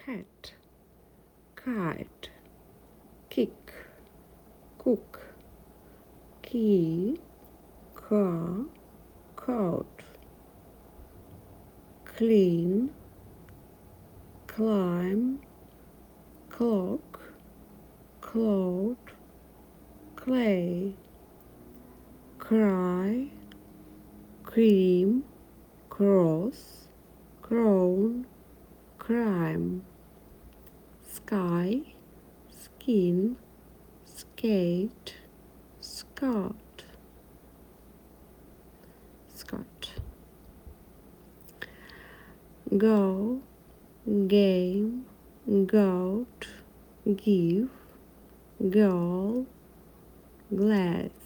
hat, kite, kick, cook, key, car, coat, clean, climb, clock, cloud, clay, cry, cream, cross, crown, crime, sky, skin, skate, Scott, Scott, go, game, goat, give, girl, glad.